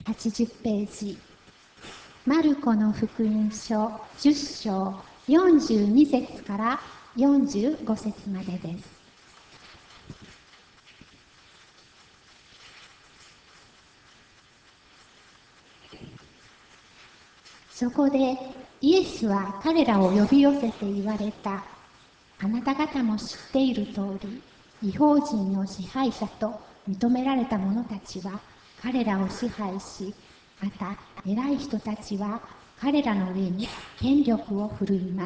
80ページ、マルコの福音書10章42節から45節までです。そこでイエスは彼らを呼び寄せて言われた。あなた方も知っている通り、異邦人の支配者と認められた者たちは彼らを支配し、また偉い人たちは彼らの上に権力を振るいます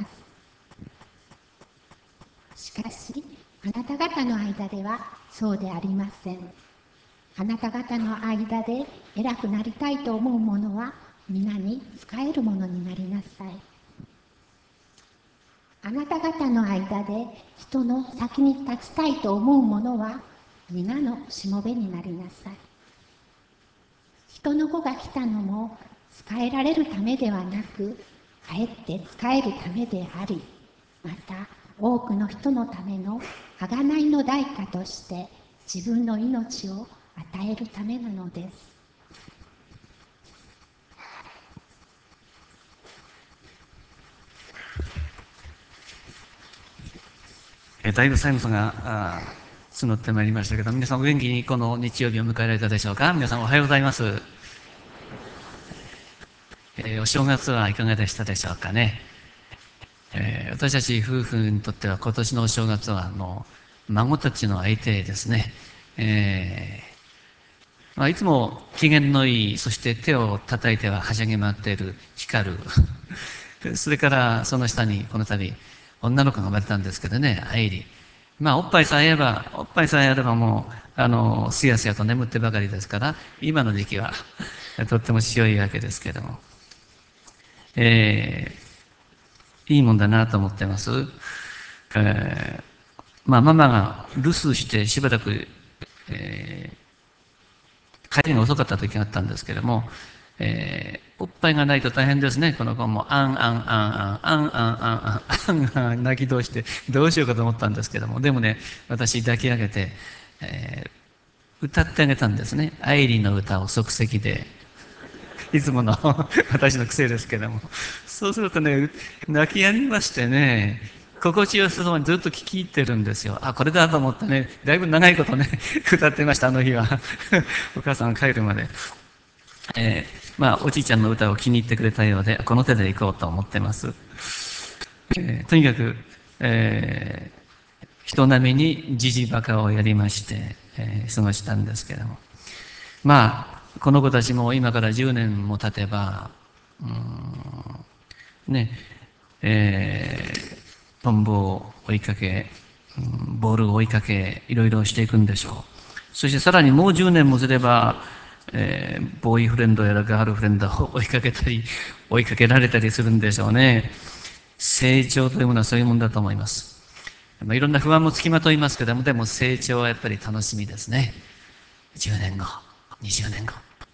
。しかし、あなた方の間ではそうでありません。あなた方の間で偉くなりたいと思う者は皆に仕える者になりなさい。あなた方の間で人の先に立ちたいと思う者は皆のしもべになりなさい。人の子が来たのも仕えられるためではなく、かえって仕えるためであり、また多くの人のための贖いの代価として自分の命を与えるためなのです。 だいぶ寒さが募ってまいりましたけど、皆さんお元気にこの日曜日を迎えられたでしょうか。皆さんおはようございます。お正月はいかがでしたでしょうかね。私たち夫婦にとっては今年のお正月は孫たちの相手ですね。いつも機嫌のいい、そして手を叩いてははしゃぎ回っている光る。それからその下にこの度女の子が生まれたんですけどね、愛理。おっぱいさえあればもう、すやすやと眠ってばかりですから、今の時期はとっても強いわけですけれども、いいもんだなと思ってます。ママが留守してしばらく、帰りが遅かった時があったんですけれども、おっぱいがないと大変ですね。この子もあんあんあんあんあんあんあんあんあん泣き通してどうしようかと思ったんですけども、でもね、私抱き上げて、歌ってあげたんですね。愛理の歌を即席で。いつもの私の癖ですけども。そうするとね、泣き止みましてね、心地よさそうにずっと聴き入ってるんですよ。あ、これだと思ってね、だいぶ長いことね、歌ってました、あの日は。お母さんが帰るまで。おじいちゃんの歌を気に入ってくれたようで、この手で行こうと思ってます。とにかく、人並みにじじばかをやりまして、過ごしたんですけれども。この子たちも今から10年も経てば、ね、トンボを追いかけ、ボールを追いかけ、いろいろしていくんでしょう。そしてさらにもう10年もすれば、ボーイフレンドやらガールフレンドを追いかけたり、追いかけられたりするんでしょうね。成長というものはそういうものだと思います。いろんな不安もつきまといますけども、でも成長はやっぱり楽しみですね。10年後、20年後。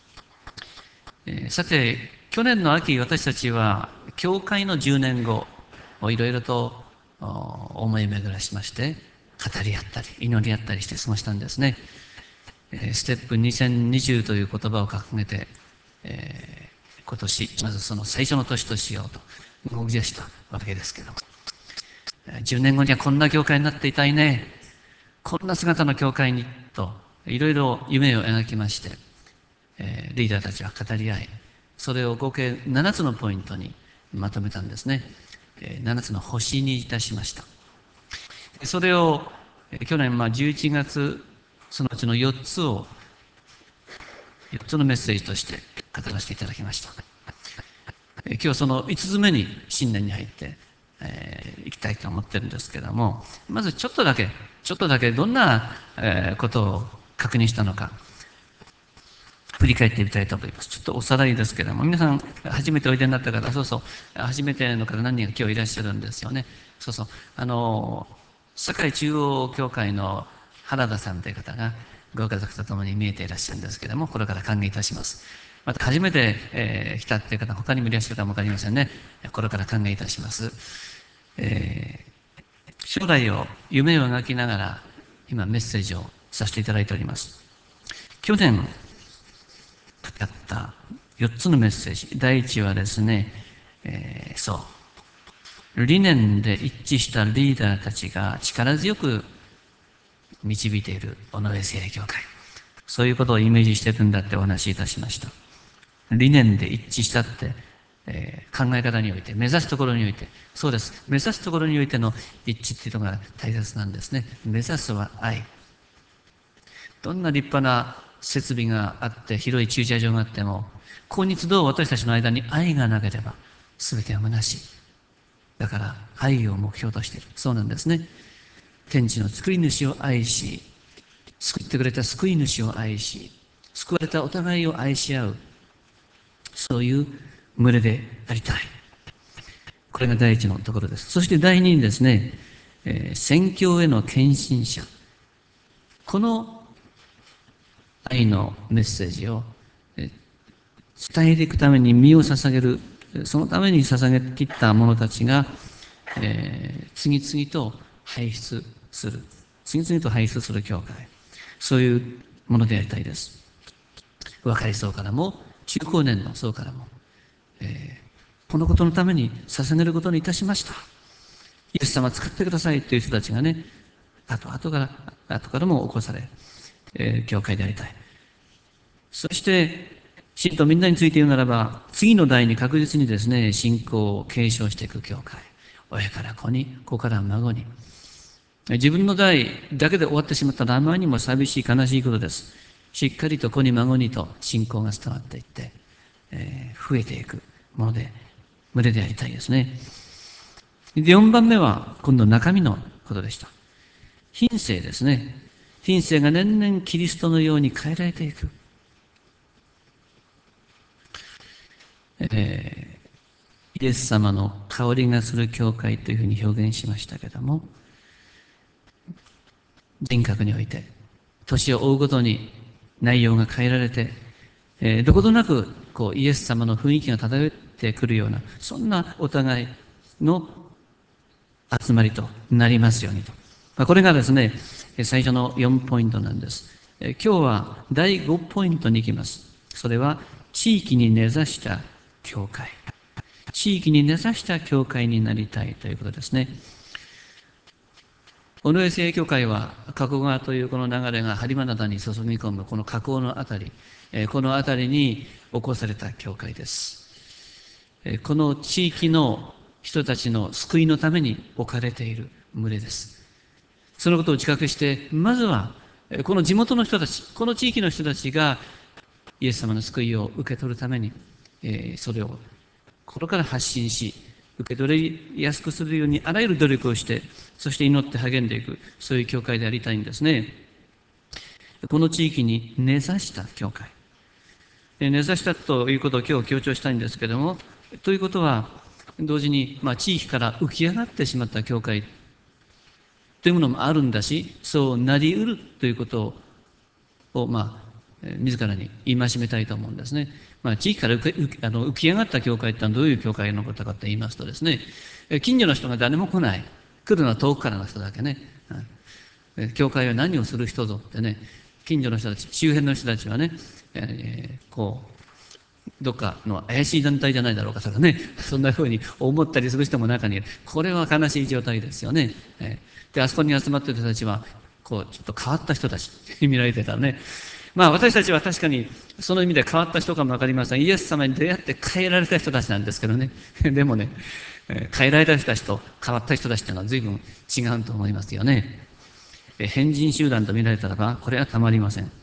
さて、去年の秋、私たちは、教会の10年後をいろいろと思い巡らしまして、語り合ったり、祈り合ったりして過ごしたんですね。ステップ2020という言葉を掲げて、今年、まずその最初の年としようと動き出したわけですけども、10年後にはこんな教会になっていたいね、こんな姿の教会にと、いろいろ夢を描きまして、リーダーたちは語り合い、それを合計7つのポイントにまとめたんですね。7つの星にいたしました。それを去年11月、そのうちの4つを、4つのメッセージとして語らせていただきました。今日その5つ目に新年に入っていきたいと思ってるんですけども、まずちょっとだけどんなことを確認したのか、振り返ってみたいと思います。ちょっとおさらいですけれども、皆さん、初めておいでになった方、そうそう、初めての方何人か今日いらっしゃるんですよね。そうそう、堺中央教会の原田さんという方が、ご家族と共に見えていらっしゃるんですけれども、これから歓迎いたします。また、初めて、来たっていう方、他にもいらっしゃるかもわかりませんね。これから歓迎いたします。将来を、夢を描きながら、今メッセージをさせていただいております。去年、 語った4つのメッセージ。第1はですね、理念で一致したリーダーたちが力強く導いている尾上聖霊教会。そういうことをイメージしていくんだってお話しいたしました。理念で一致したって、考え方において、目指すところにおいて、そうです。目指すところにおいての一致っていうのが大切なんですね。目指すは愛。どんな立派な設備があって、広い駐車場があっても、今日どう私たちの間に愛がなければ、全ては虚しい。だから、愛を目標としている。そうなんですね。天地の作り主を愛し、救ってくれた救い主を愛し、救われたお互いを愛し合う、そういう群れでありたい。これが第一のところです。そして第二にですね、宣教への献身者。この愛のメッセージを伝えていくために身を捧げる、そのために捧げ切った者たちが、次々と輩出する。次々と輩出する教会。そういうものでありたいです。若い層からも、中高年の層からも、このことのために捧げることにいたしました。イエス様使ってくださいという人たちがね、後からも起こされ、教会でありたい。そして、信徒みんなについて言うならば、次の代に確実にですね、信仰を継承していく教会。親から子に、子から孫に。自分の代だけで終わってしまったらあまりにも寂しい悲しいことです。しっかりと子に孫にと信仰が伝わっていって、増えていくもので、群れでありたいですね。で、4番目は今度中身のことでした。品性ですね。品性が年々キリストのように変えられていく。イエス様の香りがする教会というふうに表現しましたけども、人格において、年を追うごとに内容が変えられて、どことなくイエス様の雰囲気が漂ってくるような、そんなお互いの集まりとなりますようにと。これがですね、最初の4ポイントなんです。今日は第5ポイントに行きます。それは、地域に根ざした教会。地域に根ざした教会になりたいということですね。尾上聖教会は、加古川というこの流れが播磨灘に注ぎ込む、この河口のあたり、このあたりに起こされた教会です。この地域の人たちの救いのために置かれている群れです。そのことを自覚して、まずは、この地元の人たち、この地域の人たちが、イエス様の救いを受け取るために、それを心から発信し、受け取りやすくするようにあらゆる努力をして、そして祈って励んでいく、そういう教会でありたいんですね。この地域に根ざした教会。根ざしたということを今日強調したいんですけれども、ということは、同時に、地域から浮き上がってしまった教会というものもあるんだし、そうなり得るということを、自らに戒めたいと思うんですね。地域から浮き上がった教会ってのはどういう教会のことかと言いますとですね、近所の人が誰も来ない。来るのは遠くからの人だけね。教会は何をする人ぞってね、近所の人たち、周辺の人たちはね、どっかの怪しい団体じゃないだろうかとかね、そんなふうに思ったりする人も中にいる。これは悲しい状態ですよね。で、あそこに集まっている人たちは、ちょっと変わった人たちに見られてたらね。私たちは確かにその意味で変わった人かもわかりません。イエス様に出会って変えられた人たちなんですけどね。でもね、変えられた人たちと変わった人たちというのは随分違うと思いますよね。変人集団と見られたらば、これはたまりません。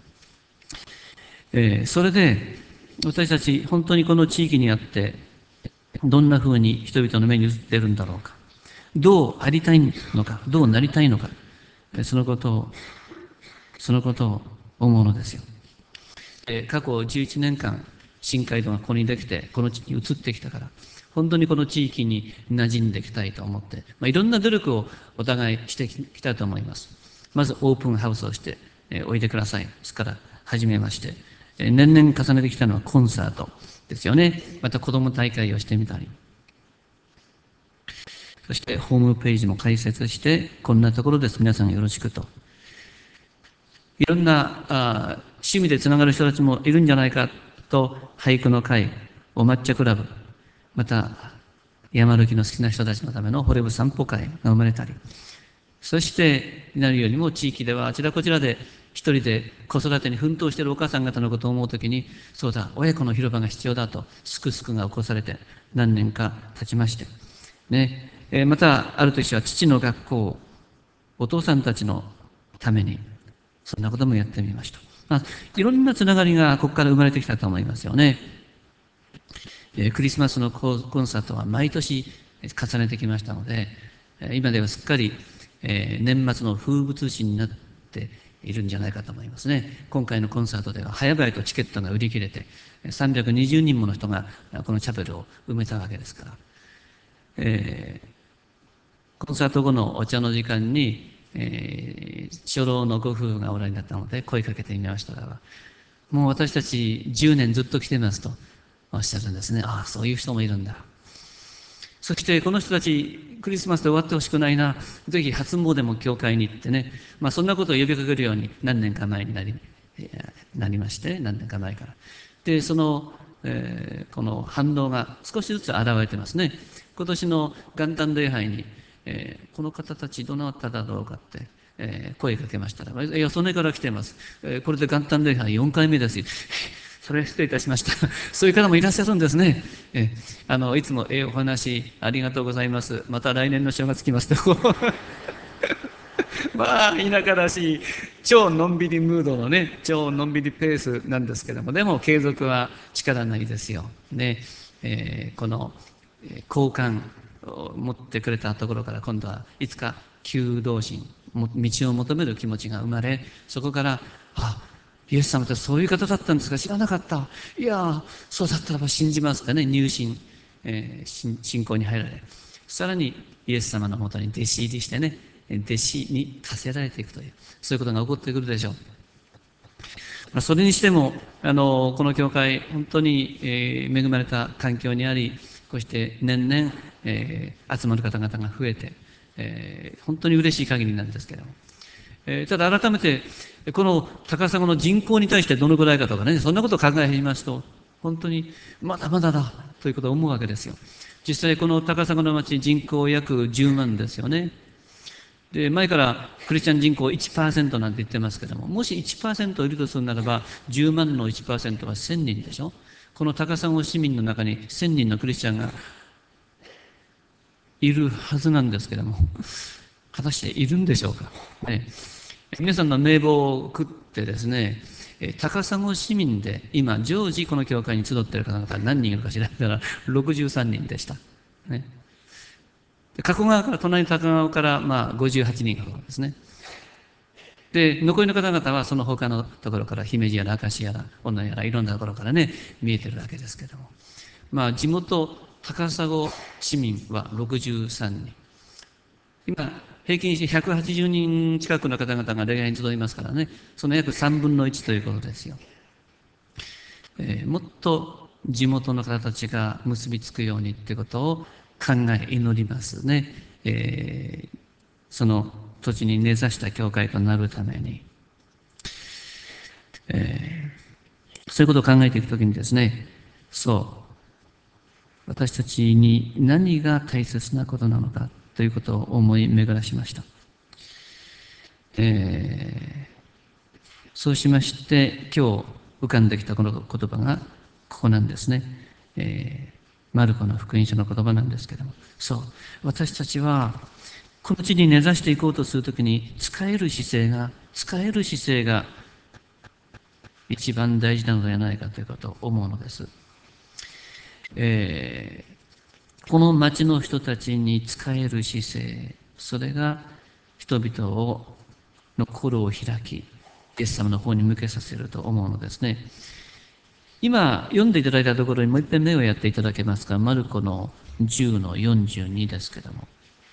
それで、私たち本当にこの地域にあって、どんな風に人々の目に映っているんだろうか。どうありたいのか、どうなりたいのか。そのことを思うのですよ。過去11年間、新街道がここにできて、この地に移ってきたから、本当にこの地域に馴染んでいきたいと思って、いろんな努力をお互いしてきたと思います。まずオープンハウスをして、おいでください。ですから始めまして、年々重ねてきたのはコンサートですよね。また子供大会をしてみたり、そしてホームページも開設して、こんなところです。皆さんよろしくと。いろんな趣味でつながる人たちもいるんじゃないか。 と俳句の会、お抹茶クラブ、また山歩きの好きな人たちのためのホレブ散歩会が生まれたり、そして何よりも地域ではあちらこちらで一人で子育てに奮闘しているお母さん方のことを思うときに、そうだ、親子の広場が必要だとすくすくが起こされて何年か経ちまして、ね、またある時は父の学校、お父さんたちのためにそんなこともやってみました。いろんなつながりがここから生まれてきたと思いますよね。クリスマスのコンサートは毎年重ねてきましたので、今ではすっかり年末の風物詩になっているんじゃないかと思いますね。今回のコンサートでは早々とチケットが売り切れて320人もの人がこのチャペルを埋めたわけですから、コンサート後のお茶の時間に、初老のご夫婦がおられになったので声かけてみましたが、もう私たち10年ずっと来てますとおっしゃるんですね。ああ、そういう人もいるんだ。そしてこの人たちクリスマスで終わってほしくないな、ぜひ初詣も教会に行ってね、そんなことを呼びかけるように何年か前になりまして、何年か前からで、この反応が少しずつ現れてますね。今年の元旦礼拝に、この方たちどなただろうかって、声かけましたら、いや、それから来てます、これで元旦礼拝4回目ですよ。それ失礼いたしました。そういう方もいらっしゃるんですね。いつもお話ありがとうございます。また来年の正月来ますと。田舎らしい、超のんびりムードのね、超のんびりペースなんですけども、でも継続は力なりですよ。ね、この交換を持ってくれたところから今度はいつか求道心、道を求める気持ちが生まれ、そこから、イエス様ってそういう方だったんですか、知らなかった。いや、そうだったらば信じますかね、入信、信仰に入られ、さらにイエス様のもとに弟子入りしてね、弟子に課せられていくという、そういうことが起こってくるでしょう。それにしても、この教会、本当に、恵まれた環境にあり、こうして年々、集まる方々が増えて、本当に嬉しい限りなんですけれども、ただ改めて、この高砂の人口に対してどのくらいかとかね、そんなことを考えますと、本当にまだまだだということを思うわけですよ。実際この高砂の町、人口約10万ですよね。で、前からクリスチャン人口 1% なんて言ってますけども、もし 1% いるとするならば、10万の 1% は1000人でしょ。この高砂市民の中に1000人のクリスチャンがいるはずなんですけども、果たしているんでしょうか。皆さんの名簿を送ってですね、高砂市民で今常時この教会に集っている方々何人いるか調べたら63人でした。ね、加古川から隣の高川から58人ほどですね。で、残りの方々はその他のところから、姫路やら明石やら小野やらいろんなところからね、見えてるわけですけども。地元高砂市民は63人。今、平均して180人近くの方々が礼拝に集いますからね、その約3分の1ということですよ。もっと地元の方たちが結びつくようにということを考え、祈りますね。その土地に根ざした教会となるために、そういうことを考えていくときにですね、私たちに何が大切なことなのかということを思い巡らしました。そうしまして今日浮かんできたこの言葉がここなんですね。マルコの福音書の言葉なんですけども、私たちはこの地に根ざしていこうとするときに使える姿勢が一番大事なのではないかということを思うのです。この町の人たちに使える姿勢、それが人々の心を開き、イエス様の方に向けさせると思うのですね。今読んでいただいたところにもう一遍目をやっていただけますか。マルコの10の42ですけども、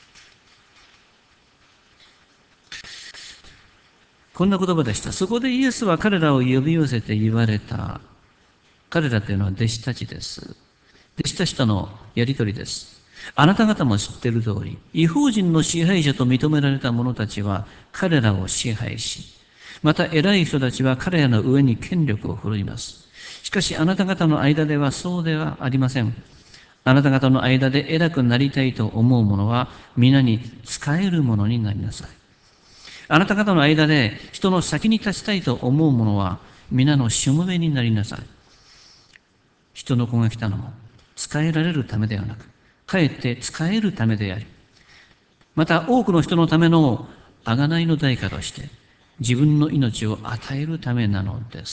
こんな言葉でした。そこでイエスは彼らを呼び寄せて言われた。彼らというのは弟子たちです。弟子たちとのやりとりです。あなた方も知っている通り、異邦人の支配者と認められた者たちは彼らを支配し、また偉い人たちは彼らの上に権力を振るいます。 しかしあなた方の間ではそうではありません。あなた方の間で偉くなりたいと思う者は皆に仕える者になりなさい。あなた方の間で人の先に立ちたいと思う者は皆のしもべになりなさい。人の子が来たのも仕えられるためではなく、かえって仕えるためであり、また多くの人のための贖いの代価として自分の命を与えるためなのです。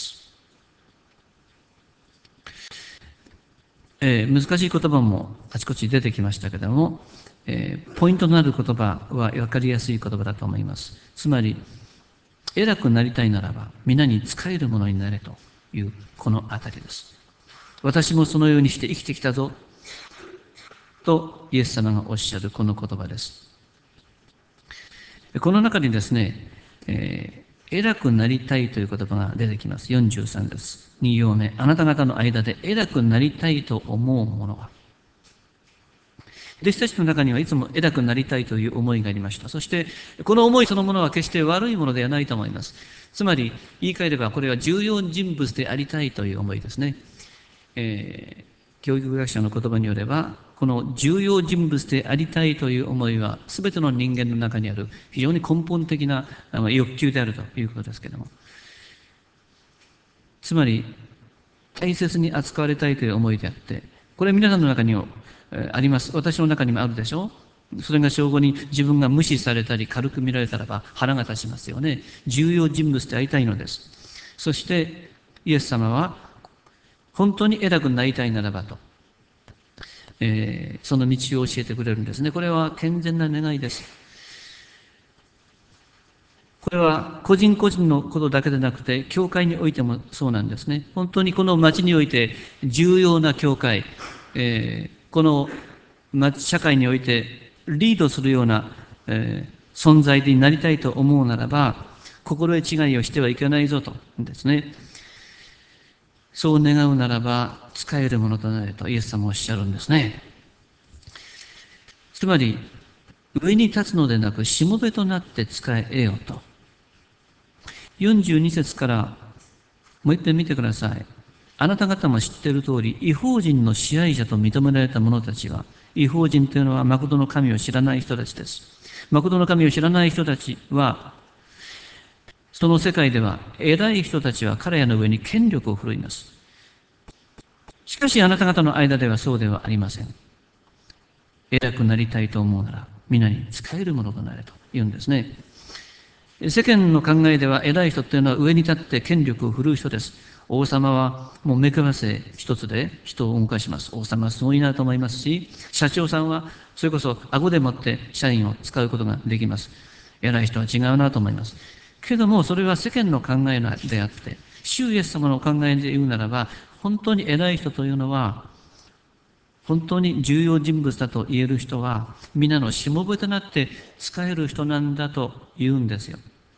難しい言葉もあちこち出てきましたけれども、ポイントとなる言葉は分かりやすい言葉だと思います。つまり、偉くなりたいならば皆に仕えるものになれというこのあたりです。私もそのようにして生きてきたぞとイエス様がおっしゃるこの言葉です。この中にですね、偉くなりたいという言葉が出てきます。43です。2行目。あなた方の間で偉くなりたいと思うものは。弟子たちの中にはいつも偉くなりたいという思いがありました。そして、この思いそのものは決して悪いものではないと思います。つまり、言い換えればこれは重要人物でありたいという思いですね。教育学者の言葉によれば、この重要人物でありたいという思いは、すべての人間の中にある非常に根本的な欲求であるということですけれども、つまり、大切に扱われたいという思いであって、これ皆さんの中にもあります。私の中にもあるでしょう。それが証拠に自分が無視されたり軽く見られたらば腹が立ちますよね。重要人物でありたいのです。そしてイエス様は本当に偉くなりたいならばと、その道を教えてくれるんですね。これは健全な願いです。これは個人個人のことだけでなくて、教会においてもそうなんですね。本当にこの町において重要な教会、この社会においてリードするような、存在になりたいと思うならば、心得違いをしてはいけないぞとですね。そう願うならば、使えるものとなれとイエス様はおっしゃるんですね。つまり、上に立つのでなく、しもべとなって使えよと。42節からもう一遍見てください。あなた方も知っている通り、異邦人の支配者と認められた者たちは、異邦人というのは誠の神を知らない人たちです。誠の神を知らない人たちは、その世界では偉い人たちは彼らの上に権力を振るいます。しかしあなた方の間ではそうではありません。偉くなりたいと思うなら、皆に仕えるものとなれと言うんですね。世間の考えでは偉い人というのは上に立って権力を振るう人です。王様はもう目くばせ一つで人を動かします。王様はすごいなと思いますし、社長さんはそれこそ顎でもって社員を使うことができます。偉い人は違うなと思います。けどもそれは世間の考えであって、主イエス様の考えで言うならば、本当に偉い人というのは、本当に重要人物だと言える人は、皆のしもべとなって仕える人なんだと言うんですよ。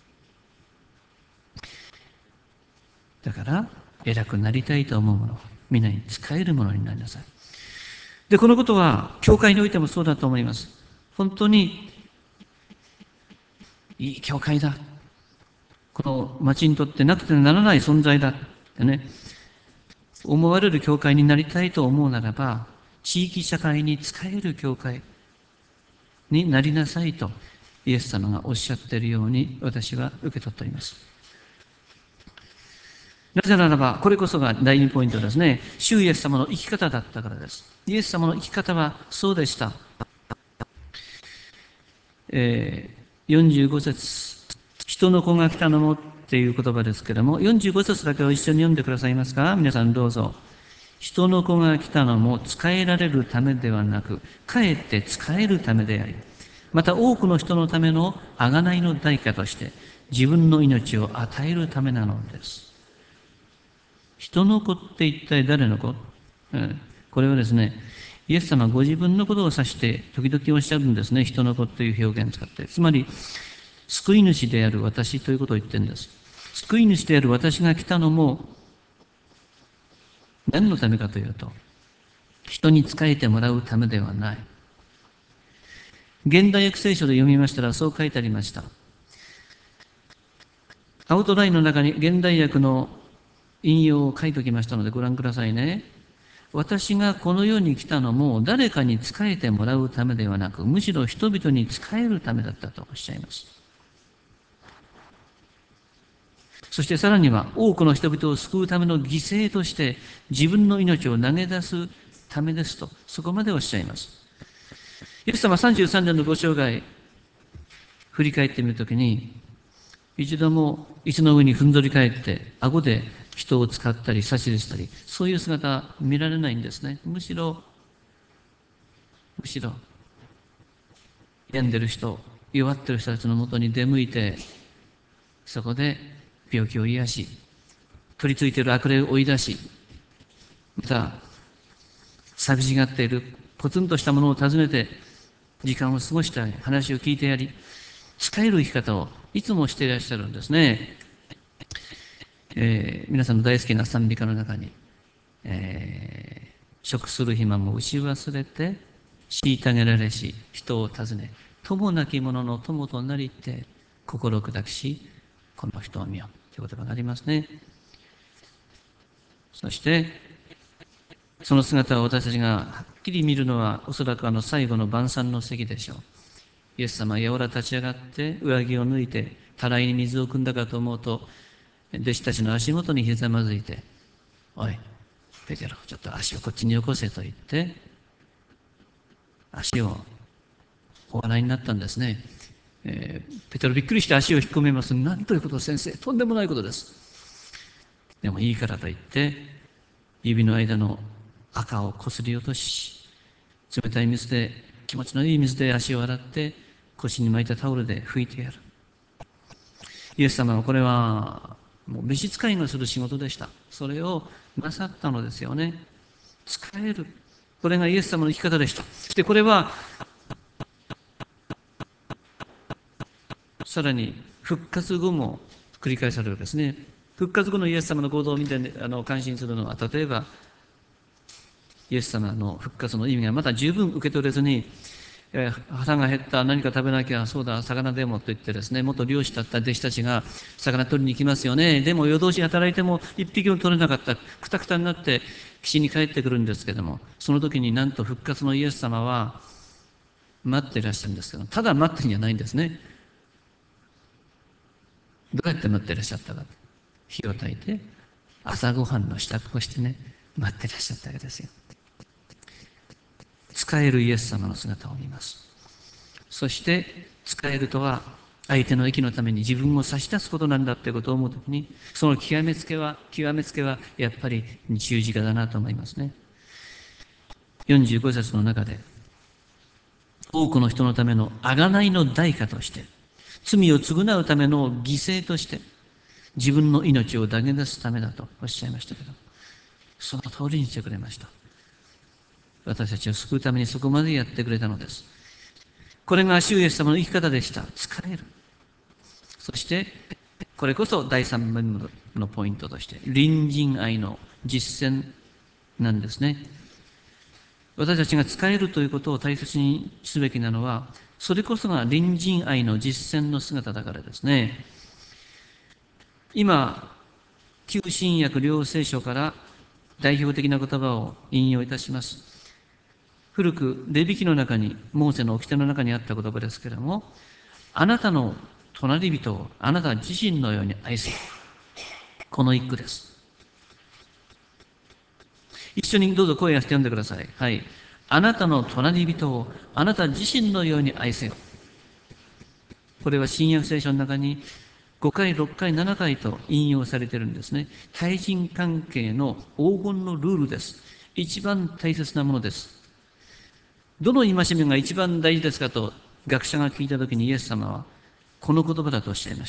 だから、偉くなりたいと思う者は、皆に仕えるものになりなさい。で、このことは、教会においてもそうだと思います。本当に、いい教会だ。この町にとってなくてはならない存在だ。ってね、思われる教会になりたいと思うならば、地域社会に仕える教会になりなさいと、イエス様がおっしゃっているように、私は受け取っております。なぜならば、これこそが第2ポイントですね。主イエス様の生き方だったからです。イエス様の生き方はそうでした。45節、人の子が来たのもっていう言葉ですけれども、45節だけを一緒に読んでくださいますか？皆さんどうぞ。人の子が来たのも仕えられるためではなく、かえって仕えるためであり、また多くの人のための贖いの代価として、自分の命を与えるためなのです。人の子って一体誰の子？これはですね、イエス様ご自分のことを指して時々おっしゃるんですね。人の子という表現を使って。つまり、救い主である私ということを言ってるんです。救い主である私が来たのも何のためかというと、人に仕えてもらうためではない。現代訳聖書で読みましたらそう書いてありました。アウトラインの中に現代訳の引用を書いておきましたのでご覧くださいね。私がこの世に来たのも誰かに仕えてもらうためではなく、むしろ人々に仕えるためだったとおっしゃいます。そしてさらには多くの人々を救うための犠牲として自分の命を投げ出すためですと、そこまでおっしゃいます。イエス様33年のご生涯、振り返ってみるときに、一度も椅子の上にふんぞり返って顎で人を使ったり差し出したり、そういう姿は見られないんですね。むしろ病んでる人、弱ってる人たちのもとに出向いて、そこで病気を癒し、取り付いている悪霊を追い出し、また寂しがっているポツンとしたものを訪ねて時間を過ごしたり話を聞いてやり、仕える生き方をいつもしていらっしゃるんですね。皆さんの大好きな賛美歌の中に、食する暇も打ち忘れて虐げられし人を訪ね、友なき者の友となりって心砕きしこの人を見よという言葉がありますね。そしてその姿を私たちがはっきり見るのはおそらく最後の晩餐の席でしょう。イエス様はやおら立ち上がって上着を脱いでたらいに水を汲んだかと思うと、弟子たちの足元にひざまずいて、おいペテロ、ちょっと足をこっちによこせと言って足をお笑いになったんですね。ペテロびっくりして足を引っ込めます。なんということ先生、とんでもないことです。でもいいからと言って指の間の赤をこすり落とし、冷たい水で、気持ちのいい水で足を洗って腰に巻いたタオルで拭いてやる。イエス様はこれはもう召使いがする仕事でした。それをなさったのですよね。使える。これがイエス様の生き方でした。そしてこれはさらに復活後も繰り返されるわけですね。復活後のイエス様の行動を見て、感心するのは、例えばイエス様の復活の意味がまだ十分受け取れずに、腹が減った、何か食べなきゃ、そうだ魚でもと言ってですね、元漁師だった弟子たちが魚取りに行きますよね。でも夜通し働いても一匹も取れなかった、くたくたになって岸に帰ってくるんですけども、その時になんと復活のイエス様は待っていらっしゃるんですけど、ただ待ってるんじゃないんですね。どうやって待っていらっしゃったか。火を焚いて朝ごはんの支度をしてね、待っていらっしゃったわけですよ。使えるイエス様の姿を見ます。そして使えるとは相手の益のために自分を差し出すことなんだってことを思うときに、その極めつけはやっぱり十字架だなと思いますね。45節の中で、多くの人のための贖いの代価として、罪を償うための犠牲として、自分の命を投げ出すためだとおっしゃいましたけど、その通りにしてくれました。私たちを救うためにそこまでやってくれたのです。これが主イエス様の生き方でした。使える。そして、これこそ第3面のポイントとして、隣人愛の実践なんですね。私たちが使えるということを大切にすべきなのは、それこそが隣人愛の実践の姿だからですね。今、旧新約両聖書から代表的な言葉を引用いたします。古くレビ記の中に、モーセの掟の中にあった言葉ですけれども、あなたの隣人をあなた自身のように愛せ。この一句です。一緒にどうぞ声をして読んでください。はい。あなたの隣人をあなた自身のように愛せよ。これは新約聖書の中に5回、6回、7回と引用されているんですね。対人関係の黄金のルールです。一番大切なものです。どの戒めが一番大事ですかと学者が聞いたときにイエス様はこの言葉だとおっしゃいました。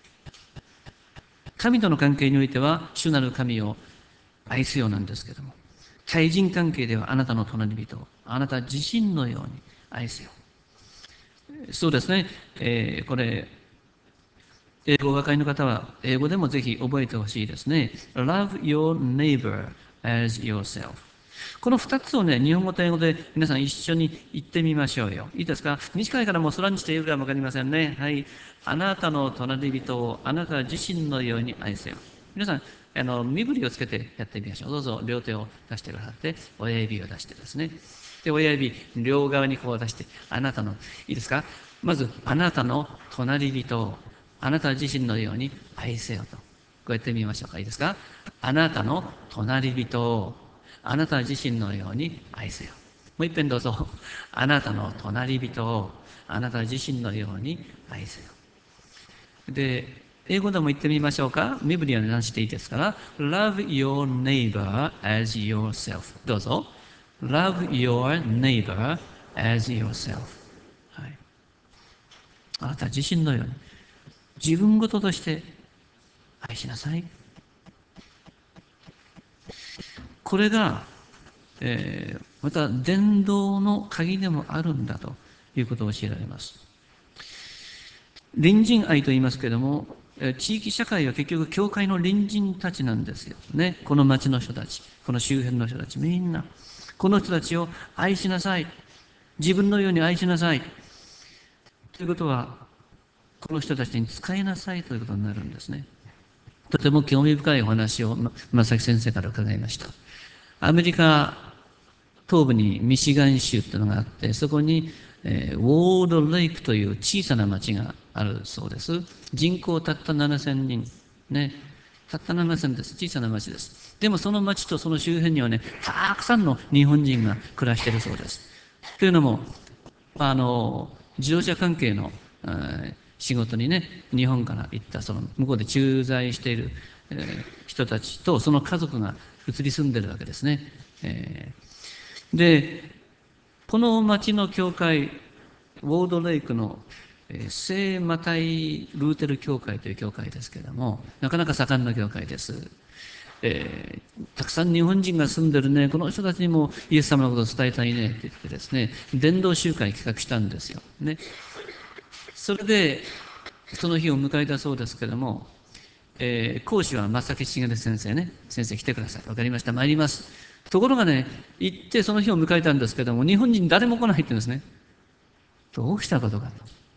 神との関係においては主なる神を愛すようなんですけども、対人関係ではあなたの隣人をあなた自身のように愛せよ。そうですね、これ英語が会の方は英語でもぜひ覚えてほしいですね。Love your neighbor as yourself。この2つをね、日本語と英語で皆さん一緒に言ってみましょうよ。いいですか？短いからもう空にしているかもわかりませんね。はい。あなたの隣人をあなた自身のように愛せよ。皆さん、 身振りをつけてやってみましょう。どうぞ両手を出してくださって、親指を出してですね。で、親指、両側にこう出して、あなたの、いいですか？まず、あなたの隣人を、あなた自身のように愛せよと。こうやってみましょうか。いいですか？あなたの隣人を、あなた自身のように愛せよ。もう一遍どうぞ。あなたの隣人を、あなた自身のように愛せよ。で、英語でも言ってみましょうか。身振りはなしていいですから。Love your neighbor as yourself。どうぞ。Love your neighbor as yourself。はい。あなた自身のように、自分事として愛しなさい。これが、また伝道の鍵でもあるんだということを教えられます。隣人愛と言いますけれども、地域社会は結局教会の隣人たちなんですよね。この町の人たち、この周辺の人たち、みんな。この人たちを愛しなさい。自分のように愛しなさい。ということは、この人たちに使いなさいということになるんですね。とても興味深いお話を正木先生から伺いました。アメリカ東部にミシガン州というのがあって、そこに、ウォードレイクという小さな町があるそうです。人口たった7000人。ね。たった7000です。小さな町です。でもその町とその周辺にはね、たくさんの日本人が暮らしているそうです。というのも、自動車関係の仕事にね、日本から行ったその向こうで駐在している人たちとその家族が移り住んでいるわけですね。で、この町の教会、ウォードレイクの聖マタイ・ルーテル教会という教会ですけれども、なかなか盛んな教会です。たくさん日本人が住んでるね、この人たちにもイエス様のことを伝えたいねって言ってですね、伝道集会企画したんですよ。ね。それで、その日を迎えたそうですけれども、講師は正木茂先生ね。先生来てください。わかりました。参ります。ところがね、行ってその日を迎えたんですけども、日本人誰も来ないって言うんですね。どうしたことかと。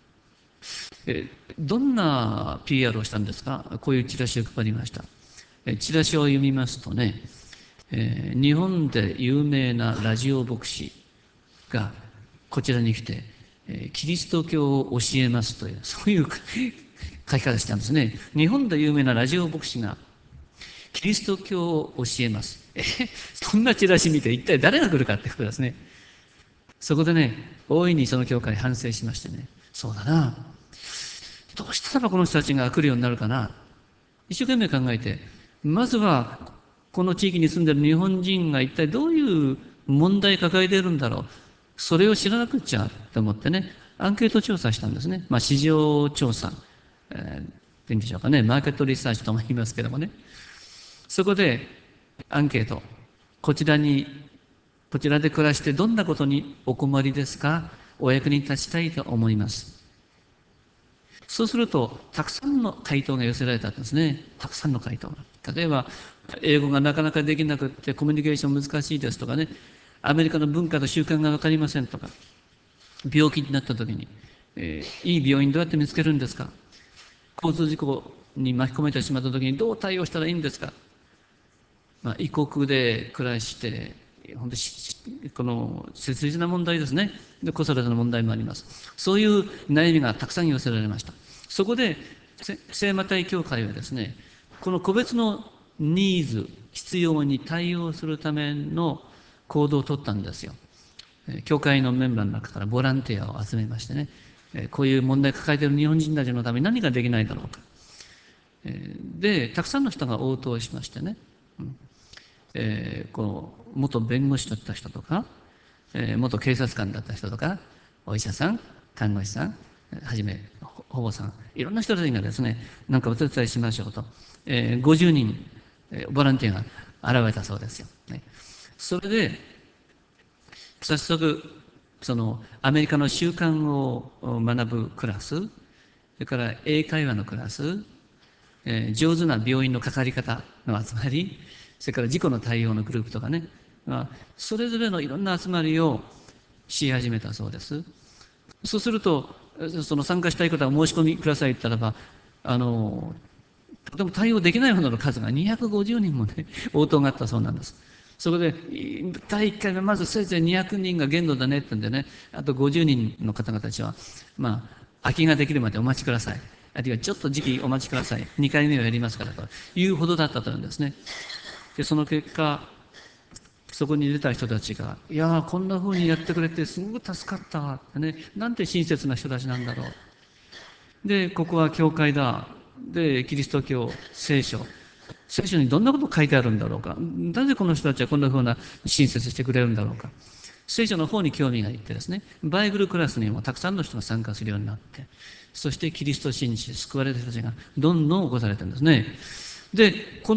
どんな PR をしたんですか？こういうチラシを配りました。チラシを読みますとね、日本で有名なラジオ牧師がこちらに来て、キリスト教を教えますという、そういう書き方したんですね。日本で有名なラジオ牧師がキリスト教を教えます。そんなチラシ見て一体誰が来るかってことですね。そこでね、大いにその教会反省しましてね、そうだな、どうしたらこの人たちが来るようになるかな。一生懸命考えて、まずはこの地域に住んでいる日本人が一体どういう問題を抱えているんだろう。それを知らなくちゃと思ってね、アンケート調査したんですね。市場調査、っていうんでしょうかね、マーケットリサーチとも言いますけどもね。そこでアンケート、こちらに、こちらで暮らしてどんなことにお困りですか？お役に立ちたいと思います。そうすると、たくさんの回答が寄せられたんですね。たくさんの回答が。例えば、英語がなかなかできなくってコミュニケーション難しいですとかね、アメリカの文化と習慣がわかりませんとか、病気になった時に、いい病院どうやって見つけるんですか？交通事故に巻き込まれてしまった時にどう対応したらいいんですか？異国で暮らして、本当にこの切実な問題ですね。で、子育ての問題もあります。そういう悩みがたくさん寄せられました。そこで、聖マタイ教会はですね、この個別のニーズ、必要に対応するための行動を取ったんですよ。教会のメンバーの中からボランティアを集めましてね、こういう問題を抱えている日本人たちのために何ができないだろうか。で、たくさんの人が応答しましてね、こう元弁護士だった人とか、元警察官だった人とか、お医者さん、看護師さん、はじめ保護さん、いろんな人たちがですね、なんかお手伝いしましょうと、50人、ボランティアが現れたそうですよ。ね、それで早速そのアメリカの習慣を学ぶクラス、それから英会話のクラス、上手な病院のかかり方の集まり、それから事故の対応のグループとかね、それぞれのいろんな集まりをし始めたそうです。そうすると、その参加したい方は申し込みくださいって言ったらば、 とても対応できないほどの数が250人もね、応答があったそうなんです。そこで、第1回目、まずせいぜい200人が限度だねってんでね、あと50人の方々たちは、空きができるまでお待ちください。あるいはちょっと時期お待ちください。2回目をやりますからというほどだったというんですね。で、その結果、そこに出た人たちが、いやー、こんな風にやってくれてすごく助かったってね、なんて親切な人たちなんだろう。で、ここは教会だ。で、キリスト教、聖書。聖書にどんなこと書いてあるんだろうか。なぜこの人たちはこんな風な親切してくれるんだろうか。聖書の方に興味がいってですね、バイブルクラスにもたくさんの人が参加するようになって、そしてキリストを信じて救われた人たちがどんどん起こされてるんですね。で、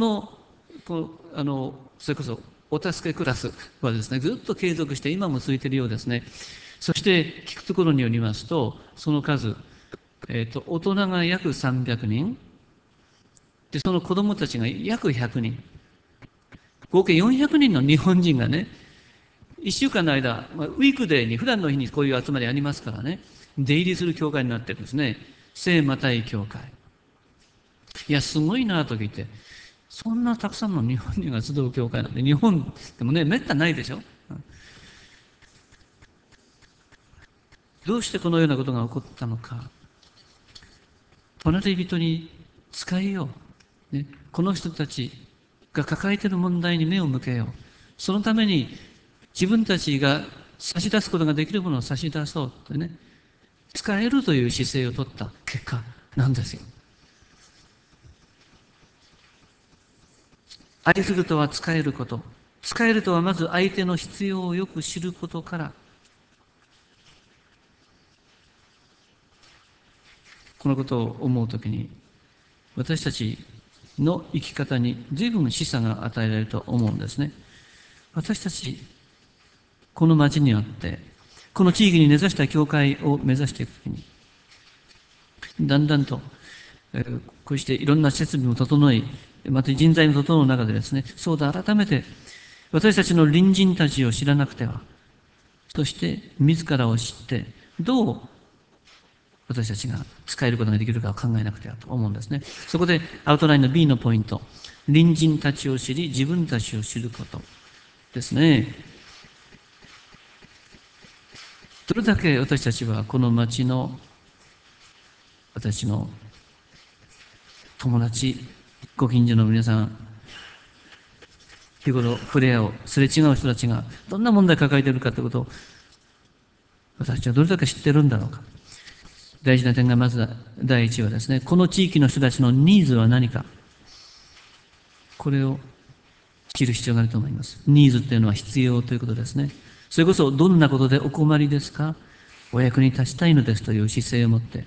それこそお助けクラスはですね、ずっと継続して今も続いているようですね。そして聞くところによりますと、その数、大人が約300人、で、その子供たちが約100人、合計400人の日本人がね、1週間の間、ウィークデーに、普段の日にこういう集まりありますからね、出入りする教会になってるんですね。聖マタイ教会。いや、すごいなと聞いて、そんなたくさんの日本人が集う教会なんて、日本でもね、めったないでしょ。どうしてこのようなことが起こったのか。隣人に使えよう。ね、この人たちが抱えている問題に目を向けよう。そのために自分たちが差し出すことができるものを差し出そうってね、使えるという姿勢を取った結果なんですよ。愛するとは使えること。使えるとはまず相手の必要をよく知ることから、このことを思うときに、私たちの生き方に随分示唆が与えられると思うんですね。私たち、この町によって、この地域に根ざした教会を目指していくときに、だんだんと、こうしていろんな設備も整い、また人材も整う中でですね、そうだ、改めて私たちの隣人たちを知らなくては、そして自らを知って、どう私たちが使えることができるかを考えなくてはと思うんですね。そこでアウトラインの B のポイント、隣人たちを知り、自分たちを知ることですね。どれだけ私たちはこの町の私の友達、ご近所の皆さん、日頃触れ合う、すれ違う人たちがどんな問題を抱えているかということを私たちはどれだけ知っているんだろうか。大事な点がまず第一はですね、この地域の人たちのニーズは何か。これを知る必要があると思います。ニーズというのは必要ということですね。それこそどんなことでお困りですか、お役に立ちたいのですという姿勢を持って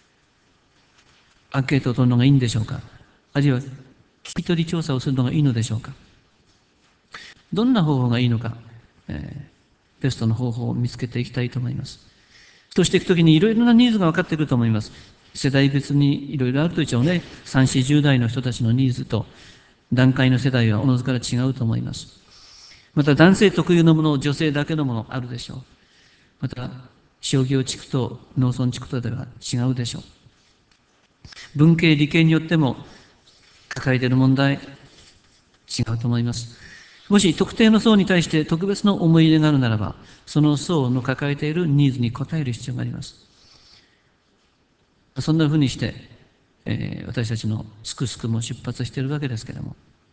アンケートを取るのがいいんでしょうか、あるいは聞き取り調査をするのがいいのでしょうか。どんな方法がいいのか、ベストの方法を見つけていきたいと思います。そうしていくときにいろいろなニーズが分かってくると思います。世代別にいろいろあると一応ね、3、4、10代の人たちのニーズと段階の世代はおのずから違うと思います。また男性特有のもの、女性だけのものあるでしょう。また商業地区と農村地区とでは違うでしょう。文系理系によっても抱えている問題違うと思います。もし特定の層に対して特別の思い入れがあるならば、その層の抱えているニーズに応える必要があります。そんなふうにして、私たちのすくすくも出発しているわけですけれども、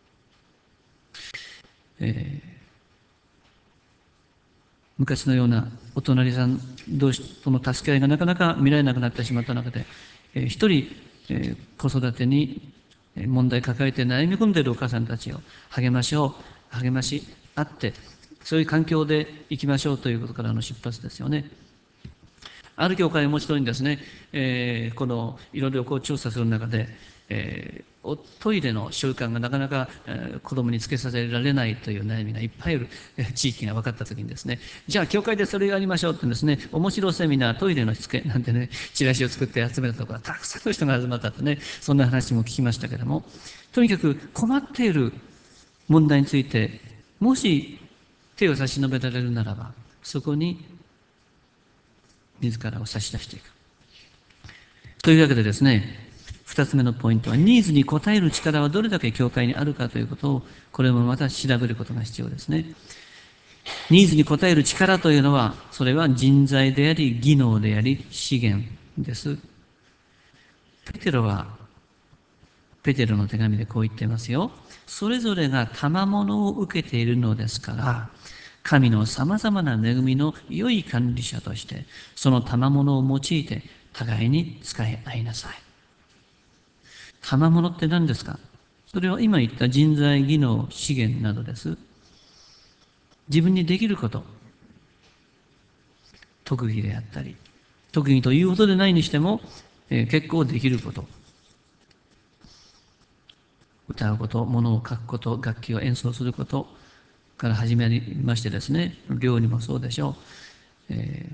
昔のようなお隣さん同士との助け合いがなかなか見られなくなってしまった中で、一人、子育てに問題抱えて悩み込んでいるお母さんたちを励ましょう、励まし合って、そういう環境で生きましょうということからの出発ですよね。ある教会をもう一度にですね、このいろいろこう調査する中で、トイレの習慣がなかなか、子供につけさせられないという悩みがいっぱいある地域が分かったときにですね、じゃあ教会でそれをやりましょうってですね、面白セミナートイレのしつけなんてね、チラシを作って集めたところたくさんの人が集まったとね、そんな話も聞きましたけれども、とにかく困っている問題について、もし手を差し伸べられるならば、そこに自らを差し出していく。というわけでですね、 2つ目のポイントは、ニーズに応える力はどれだけ教会にあるかということを、これもまた調べることが必要ですね。ニーズに応える力というのは、それは人材であり、技能であり、資源です。ペテロの手紙でこう言っていますよ。それぞれが賜物を受けているのですから、神の様々な恵みの良い管理者として、その賜物を用いて互いに使い合いなさい。賜物って何ですか？それは今言った人材、技能、資源などです。自分にできること、特技であったり、特技ということでないにしても、結構できること。歌うこと、物を書くこと、楽器を演奏することから始まりましてですね、料理もそうでしょう。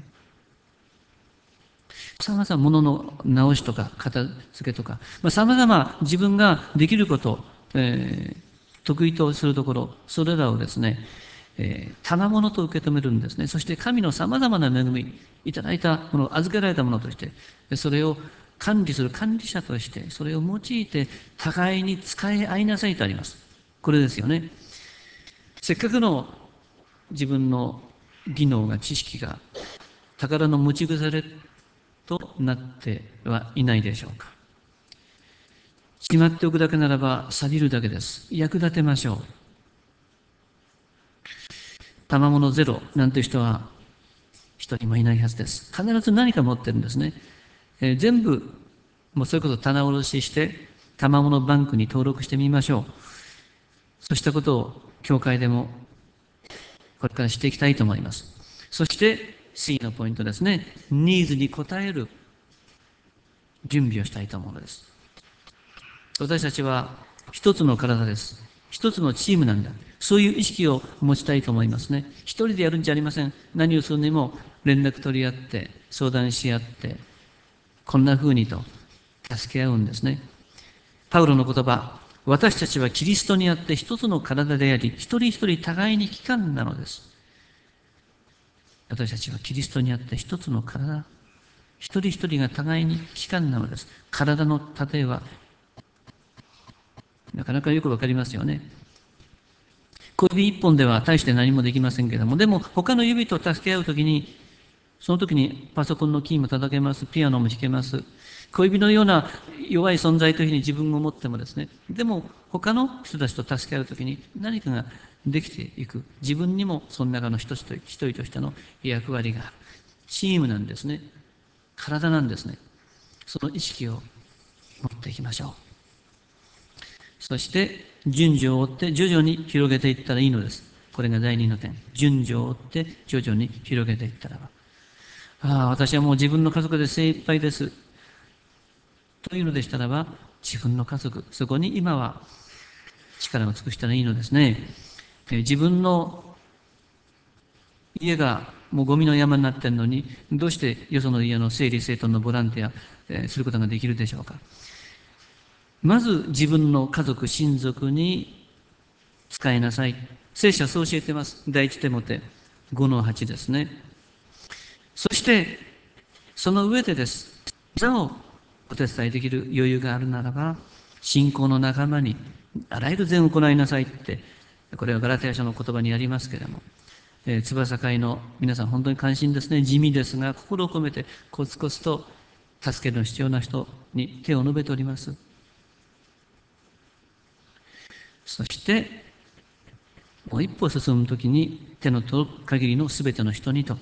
さまざま物の直しとか片付けとか、さまざま自分ができること、得意とするところ、それらをですね、賜物と受け止めるんですね。そして神のさまざまな恵み、いただいたもの、預けられたものとして、それを管理する管理者として、それを用いて互いに使い合いなさいとあります。これですよね。せっかくの自分の技能が、知識が、宝の持ち腐れとなってはいないでしょうか。しまっておくだけならば錆びるだけです。役立てましょう。賜物ゼロなんていう人は一人もいないはずです。必ず何か持ってるんですね。全部、もうそれこそ棚卸しして、賜物バンクに登録してみましょう。そうしたことを教会でもこれからしていきたいと思います。そして、次のポイントですね。ニーズに応える準備をしたいと思うのです。私たちは一つの体です。一つのチームなんだ。そういう意識を持ちたいと思いますね。一人でやるんじゃありません。何をするにも連絡取り合って、相談し合って、こんな風にと助け合うんですね。パウロの言葉、私たちはキリストにあって一つの体であり、一人一人互いに帰還なのです。私たちはキリストにあって一つの体、一人一人が互いに帰還なのです。体の例えはなかなかよくわかりますよね。小指一本では大して何もできませんけれども、でも他の指と助け合うときに、その時にパソコンのキーも叩けます、ピアノも弾けます。小指のような弱い存在というふうに自分を持ってもですね、でも他の人たちと助け合うときに何かができていく。自分にもその中の一人としての役割がある。チームなんですね。体なんですね。その意識を持っていきましょう。そして順序を追って徐々に広げていったらいいのです。これが第二の点。順序を追って徐々に広げていったらば。私はもう自分の家族で精一杯です。というのでしたらば、自分の家族、そこに今は力を尽くしたらいいのですね。自分の家がもうゴミの山になっているのに、どうしてよその家の整理整頓のボランティア、することができるでしょうか。まず自分の家族、親族に使いなさい。聖書はそう教えています。第一テモテ5の8ですね。そして、その上でです。なお、お手伝いできる余裕があるならば、信仰の仲間にあらゆる善を行いなさいって、これはガラテヤ書の言葉にありますけれども、翼会の皆さん本当に関心ですね。地味ですが、心を込めてコツコツと助けの必要な人に手を述べております。そして、もう一歩進むときに手の届く限りのすべての人にと、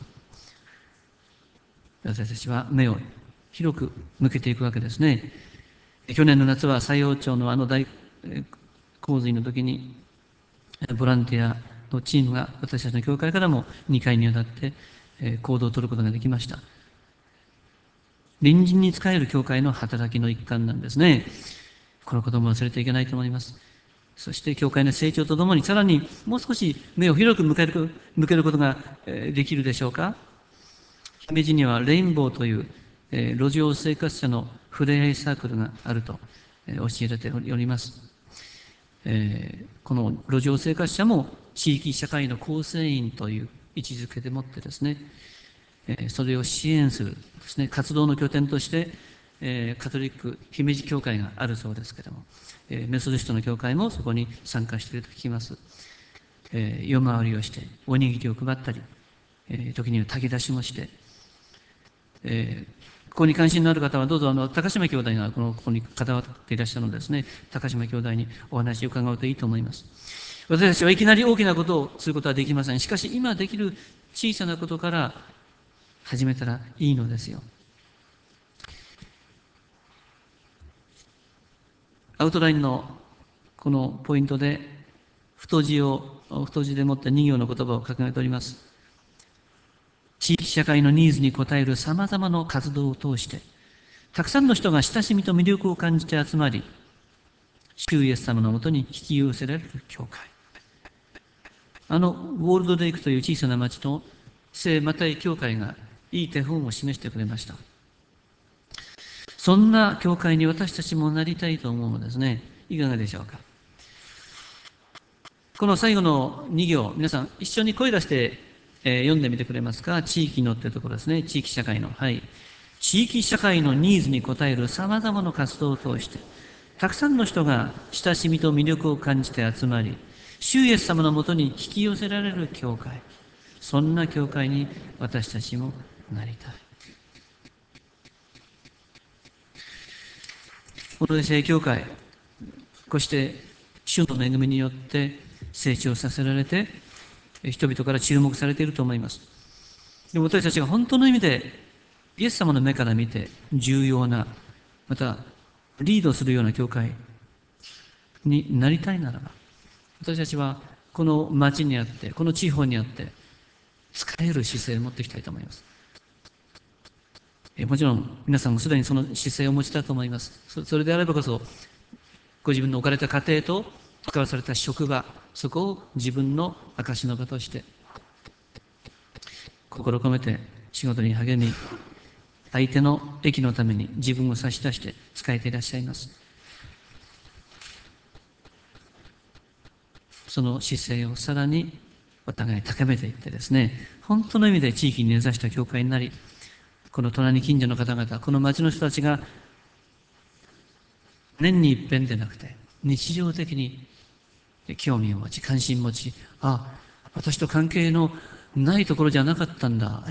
私たちは目を広く向けていくわけですね。去年の夏は西洋町の大洪水の時に、ボランティアのチームが私たちの教会からも2回にわたって行動を取ることができました。隣人に仕える教会の働きの一環なんですね。このことも忘れてはいけないと思います。そして教会の成長とともにさらにもう少し目を広く向けることができるでしょうか。姫路にはレインボーという路上生活者のふれあいサークルがあると教えられております。この路上生活者も地域社会の構成員という位置づけでもってですね、それを支援するですね、活動の拠点としてカトリック姫路教会があるそうですけれども、メソジストの教会もそこに参加していると聞きます。夜回りをしておにぎりを配ったり、時には炊き出しもして、ここに関心のある方はどうぞ高島兄弟がここに関わっていらっしゃるのですね、高島兄弟にお話を伺うといいと思います。私たちはいきなり大きなことをすることはできません。しかし今できる小さなことから始めたらいいのですよ。アウトラインのこのポイントで太字でもって2行の言葉を掲げております。地域社会のニーズに応えるさまざまな活動を通して、たくさんの人が親しみと魅力を感じて集まり、主イエス様のもとに引き寄せられる教会。ウォールドレイクという小さな町の聖マタイ教会がいい手本を示してくれました。そんな教会に私たちもなりたいと思うのですね。いかがでしょうか。この最後の2行、皆さん一緒に声出して、読んでみてくれますか。地域のっていうところですね。地域社会の。はい。地域社会のニーズに応えるさまざまな活動を通して、たくさんの人が親しみと魅力を感じて集まり、主イエス様のもとに引き寄せられる教会。そんな教会に私たちもなりたい。この聖教会、こうして主の恵みによって成長させられて、人々から注目されていると思います。でも私たちが本当の意味でイエス様の目から見て重要な、またリードするような教会になりたいならば、私たちはこの町にあって、この地方にあって、使える姿勢を持っていきたいと思います。もちろん皆さんもすでにその姿勢をお持ちだと思います。それであればこそ、ご自分の置かれた家庭と使わされた職場、そこを自分の証の場として、心込めて仕事に励み、相手の益のために自分を差し出して使えていらっしゃいます。その姿勢をさらにお互い高めていってですね、本当の意味で地域に根ざした教会になり、この隣近所の方々、この町の人たちが年に一遍でなくて、日常的に興味を持ち、関心を持ち、私と関係のないところじゃなかったんだ。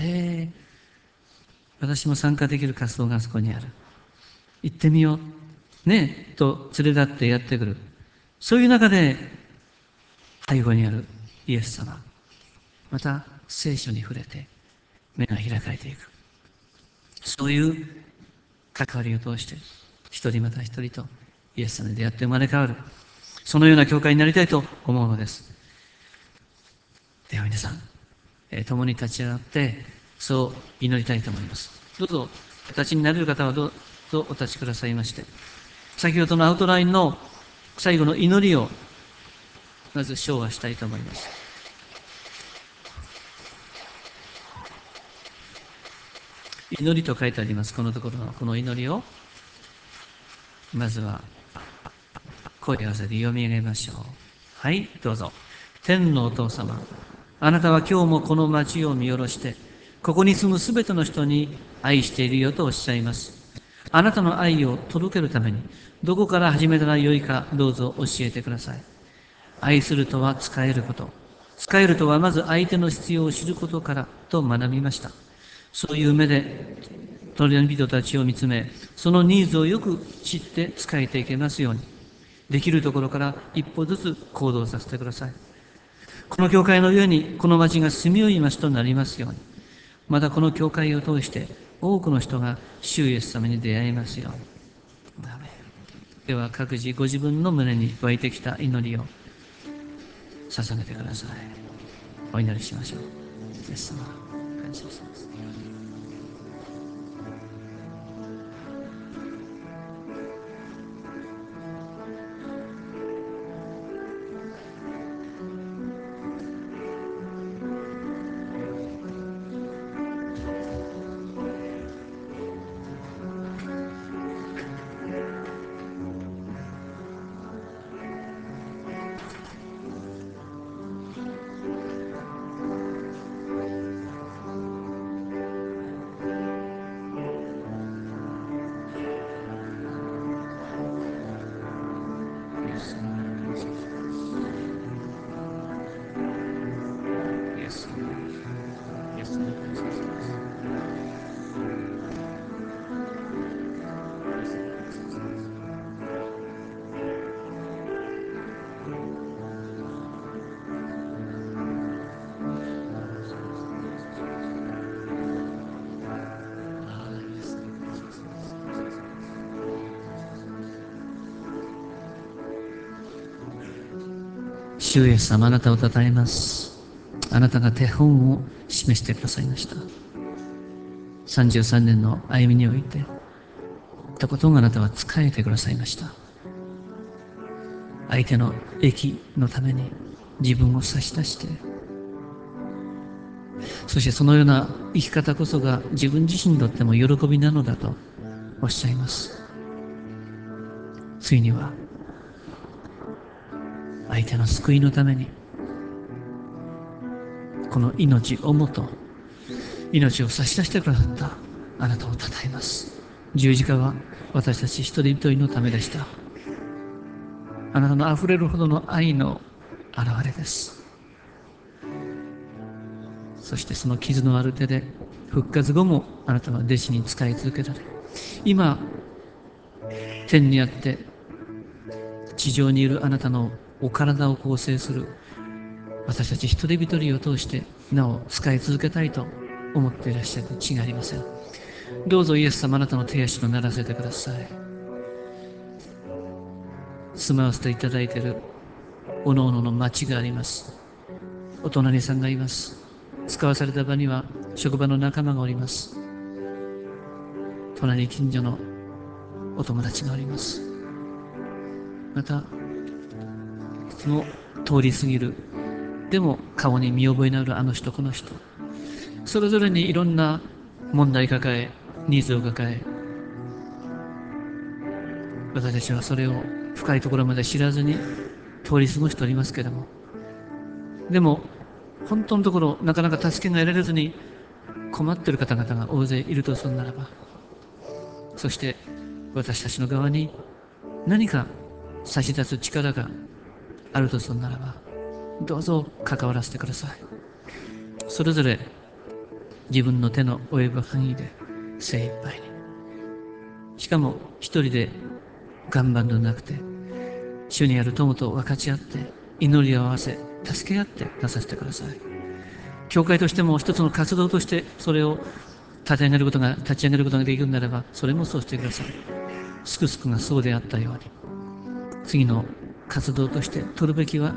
私も参加できる活動があそこにある。行ってみよう。ね、と連れ立ってやってくる。そういう中で、背後にあるイエス様、また聖書に触れて目が開かれていく。そういう関わりを通して、一人また一人とイエス様に出会って生まれ変わる。そのような教会になりたいと思うのです。では皆さん、共に立ち上がって、そう祈りたいと思います。どうぞ、立ちになれる方はどうぞお立ちくださいまして、先ほどのアウトラインの最後の祈りをまず唱和したいと思います。祈りと書いてあります。このところのこの祈りをまずは声を合わせて読み上げましょう。はい、どうぞ。天のお父様、あなたは今日もこの町を見下ろして、ここに住むすべての人に愛しているよとおっしゃいます。あなたの愛を届けるために、どこから始めたらよいか、どうぞ教えてください。愛するとは仕えること。仕えるとはまず相手の必要を知ることからと学びました。そういう目で隣人たちを見つめ、そのニーズをよく知って仕えていけますように、できるところから一歩ずつ行動させてください。この教会の上にこの町が住みよい町となりますように、またこの教会を通して多くの人が主イエス様に出会いますように。では各自ご自分の胸に湧いてきた祈りを捧げてください。お祈りしましょう。イエス様、感謝します。 主イエス様、あなたを称えます。あなたが手本を示してくださいました。33年の歩みにおいて、とことんあなたは仕えてくださいました。相手の益のために自分を差し出して、そしてそのような生き方こそが自分自身にとっても喜びなのだとおっしゃいます。ついには相手の救いのためにこの命をもと命を差し出してくださったあなたを称えます。十字架は私たち一人一人のためでした。あなたのあふれるほどの愛の現れです。そしてその傷のある手で復活後もあなたは弟子に仕え続けられ、今天にあって地上にいるあなたのお体を構成する私たち一人一人を通してなお使い続けたいと思っていらっしゃるに違いありません。どうぞイエス様、あなたの手足を鳴らせてください。住まわせていただいているおのおのの町があります。お隣さんがいます。使わされた場には職場の仲間がおります。隣近所のお友達がおります。またその通り過ぎるでも顔に見覚えのあるあの人この人、それぞれにいろんな問題抱えニーズを抱え、私たちはそれを深いところまで知らずに通り過ごしておりますけれども、でも本当のところなかなか助けが得られずに困っている方々が大勢いるとするならば、そして私たちの側に何か差し出す力があるとするならば、どうぞ関わらせてください。それぞれ自分の手の及ぶ範囲で精一杯に、しかも一人で頑張るのではなくて、主にある友と分かち合って祈りを合わせ助け合ってなさせてください。教会としても一つの活動としてそれを立ち上げることができるならば、それもそうしてください。すくすくがそうであったように、次の活動として取るべき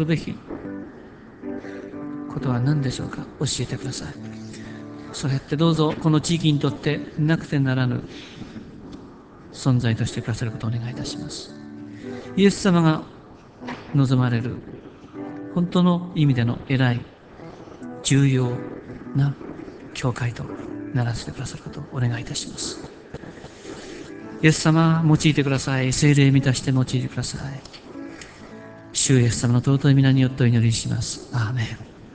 ことは何でしょうか。教えてください。そうやってどうぞこの地域にとってなくてならぬ存在としてくださることをお願いいたします。イエス様が望まれる本当の意味での偉い重要な教会とならせてくださることをお願いいたします。イエス様、用いてください。聖霊満たして用いてください。主イエス様の尊い皆によってお祈りします。アーメン。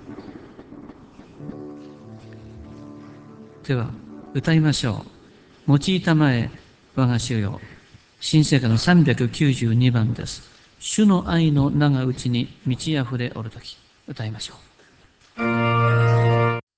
では歌いましょう。用いたまえ我が主よ。新聖歌の392番です。主の愛の名がうちに満ち溢れおるとき、歌いましょう。